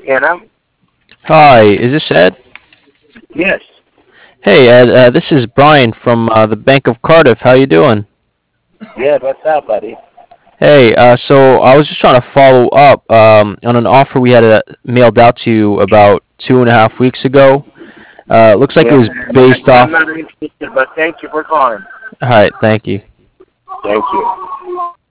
Anna? Hi, is this Ed? Yes. Hey Ed, this is Brian from the Bank of Cardiff. How you doing? Yeah, what's up, buddy? Hey, so I was just trying to follow up on an offer we had mailed out to you about 2.5 weeks ago. Looks like it Yeah, was based I'm off. not interested, but thank you for calling. All right, thank you. Thank you.